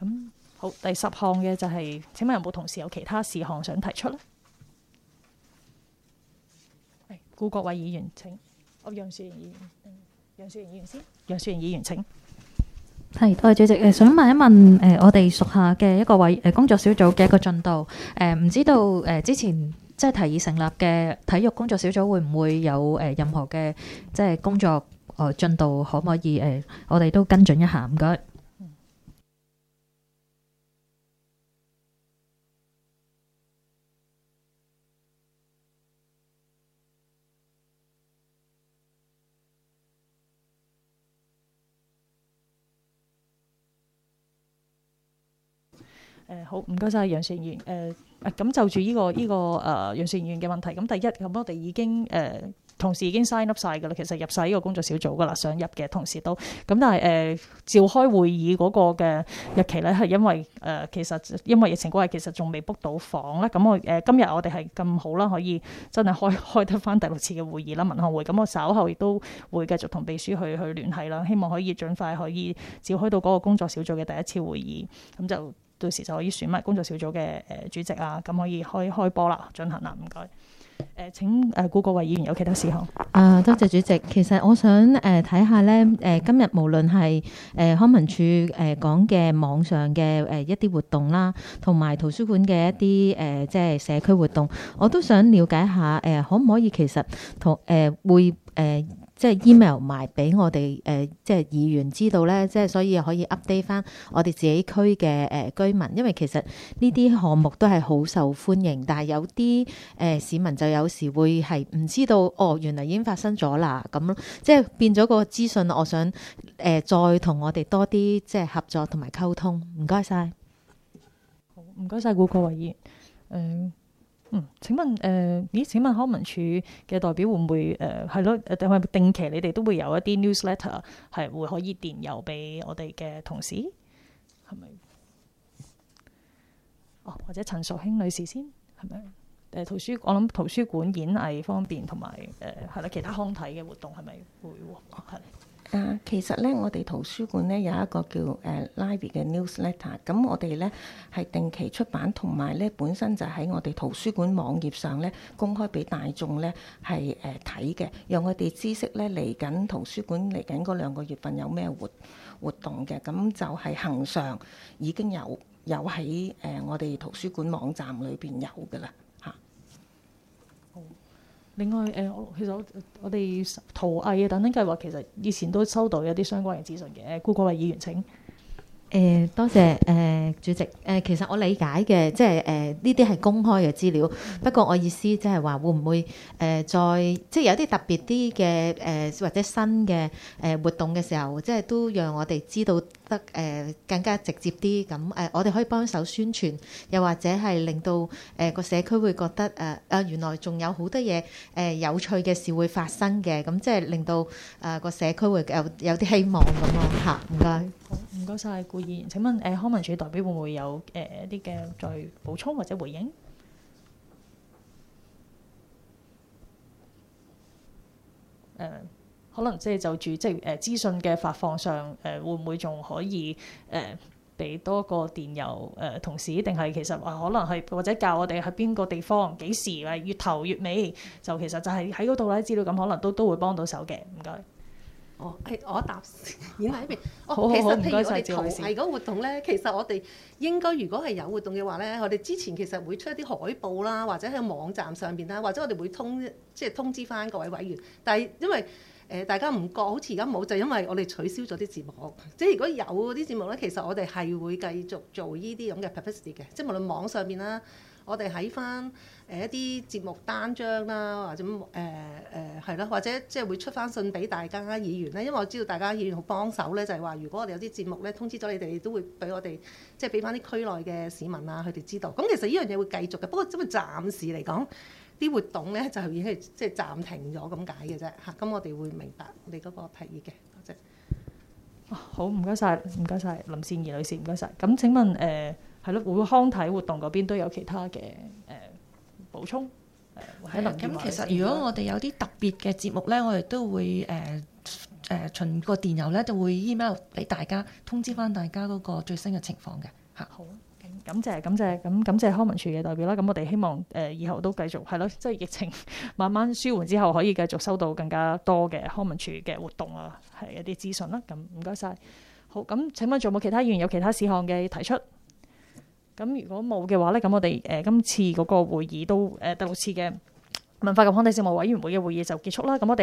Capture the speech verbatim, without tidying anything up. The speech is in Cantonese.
咁好，第十項嘅就係、是，請問有冇同事有其他事項想提出咧？係顧國偉議員請。我楊雪盈議員，楊雪盈議員先。楊雪盈議員請。 係，多謝主席。誒，想問一問誒、呃，我哋屬下嘅一個委誒工作小組嘅一個進度。誒、呃，唔知道誒、呃、之前即係提議成立嘅體育工作小組會唔會有誒、呃、任何嘅即係工作誒進度，可唔可以誒、呃、我哋都跟進一下？唔該。 誒、呃、好，唔該晒楊雪盈議員。誒、呃、咁就住呢、這個呢、這個誒楊雪盈議員嘅問題，咁第一咁我哋已經誒、呃、同事已經 sign up 晒㗎啦，其實入晒呢個工作小組㗎啦，想入嘅同事都咁，但係誒、呃、召開會議嗰個嘅日期咧，係因為誒、呃、其實因為疫情關係，其實仲未 book 到房咧。咁我誒、呃、今日我哋係咁好啦，可以真係開開得翻第六次嘅會議啦，民航會。咁我稍後亦都會繼續同秘書去去聯繫啦，希望可以盡快可以召開到嗰個工作小組嘅第一次會議，咁就。到時就可以選埋工作小組嘅誒主席啊，咁可以開開波啦，進行啦，唔該。誒、呃、請誒顧國偉議員有其他事項。 啊，多謝主席。其實我想誒睇下咧，誒、呃、今日無論係誒康文署誒講嘅網上嘅誒一啲活動啦，同埋圖書館嘅一啲誒、呃、即係社區活動，我都想了解下誒、呃、可唔可以其實同誒、呃、會誒。呃即係 email 埋俾我哋誒、呃，即係議員知道咧，即係所以可以 update 翻我哋自己區嘅誒居民，因為其實呢啲項目都係好受歡迎，但係有啲誒、呃、市民就有時會係唔知道，哦，原來已經發生咗啦，咁咯，即係變咗個資訊，我想誒、呃、再同我哋多啲即係合作同埋溝通，唔該晒。 好，唔該晒顧國偉議員。誒、呃。嗯，請問誒，咦、呃？請問康文署嘅代表會唔會誒係咯？誒定係定期你哋都會有一啲 newsletter 係會可以電郵俾我哋嘅同事，係咪？哦，或者陳淑卿女士先係咪？誒圖書我諗圖書館演藝方面同埋誒係啦，其他康體嘅活動係咪會係？ 誒、呃，其實咧，我哋圖書館咧有一個叫誒 Library 嘅 newsletter，咁我哋咧係定期出版，同埋咧本身就喺我哋圖書館網頁上咧公開俾大眾咧係誒睇嘅，讓我哋知識咧嚟緊圖書館嚟緊嗰兩個月份有咩活活動嘅，咁就係恆常已經有有喺誒、呃、我哋圖書館網站裏邊有㗎啦。 另外誒，我、呃、其實我我哋陶藝啊等等計劃，其實以前都收到一啲相關嘅資訊嘅。顧國偉議員請。 誒、呃、多謝誒、呃、主席誒、呃，其實我理解嘅，即係誒呢啲係公開嘅資料。嗯、不過我意思即係話會唔會誒、呃、再即係有啲特別啲嘅誒或者新嘅誒、呃、活動嘅時候，即係都讓我哋知道得誒、呃、更加直接啲。咁誒、呃、我哋可以幫手宣傳，又或者係令到誒個、呃、社區會覺得誒啊、呃、原來仲有好多嘢誒、呃、有趣嘅事會發生嘅。咁即係令到誒個、呃、社區會有有啲希望咁咯嚇。唔該。 唔該晒顧議員。請問誒、呃、康文署代表會唔會有誒、呃、一啲嘅再補充或者回應？誒、呃、可能即係就住即係誒資訊嘅發放上誒、呃、會唔會仲可以誒俾、呃、多個電郵誒、呃、同事，定係其實話、呃、可能係或者教我哋喺邊個地方幾時誒月頭月尾就其實就係喺嗰度咧資料咁，可能都都會幫到手嘅。唔該。 哦，係我答演喺邊。哦， 好好好， 其實譬如我唔該晒哋陶藝嗰個活動咧，其實我哋應該如果係有活動嘅話咧，我哋之前其實會出一啲海報啦，或者喺網站上邊啦，或者我哋會通即係通知翻各位委員。但係因為誒、呃、大家唔覺好似而家冇，就因為我哋取消咗啲節目。即係如果有嗰啲節目咧，其實我哋係會繼續做呢啲咁嘅 publicity 嘅，即係無論網上邊啦。我哋喺翻誒一啲節目單張啦，或者誒誒係咯，或者即係會出翻信俾大家議員咧，因為我知道大家議員好幫手咧，就係話如果我哋有啲節目咧通知咗你哋，都會俾我哋即係俾翻啲區內嘅市民啊，佢哋知道。咁其實呢樣嘢會繼續嘅，不過因為暫時嚟講啲活動咧就已經係即係暫停咗咁解嘅啫嚇。咁我哋會明白你嗰個提議嘅，多謝。 哦，好，唔該晒，唔該晒，林善儀女士，唔該晒。咁請問誒？呃係咯，會康體活動嗰邊都有其他嘅誒、呃、補充誒。係、呃、啦，咁其實如果我哋有啲特別嘅節目咧，我哋都會誒、呃、 誒循個電郵咧就會 email 俾大家通知翻大家嗰個最新嘅情況嘅嚇。 好。感謝感謝咁感謝康文署嘅代表啦，咁我哋希望誒、呃、以後都繼續係咯，即係疫情慢慢舒緩之後，可以繼續收到更加多嘅康文署嘅活動啊，係一啲資訊啦。咁唔該晒。好，咁請問仲有冇其他議員有其他事項嘅提出？咁如果冇嘅話咧，咁我哋誒、呃、今次嗰個會議都誒、呃、第六次嘅文化及康體事務委員會嘅會議就結束啦。咁我哋